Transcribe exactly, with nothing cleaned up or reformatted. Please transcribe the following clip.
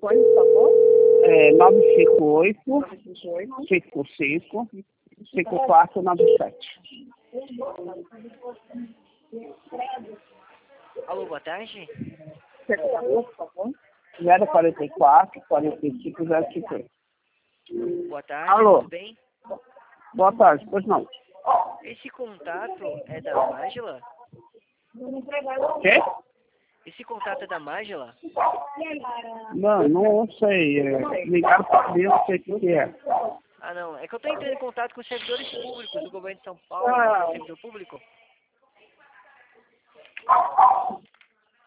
telefone, por favor? É nove cinco oito, cinco cinco, cinco quatro nove sete. Alô, boa tarde. Secretador, por favor? zero quarenta e quatro, quarenta e cinco, zero cinquenta. Boa tarde, Alô? tudo bem? Boa tarde, pois não. Esse contato é da Mágela? Quê? Esse contato é da Mágela? Não, não sei. É, ligaram para mim, eu não sei o que é. Ah, não. É que eu tô entrando em contato com os servidores públicos do governo de São Paulo, né? Servidor público.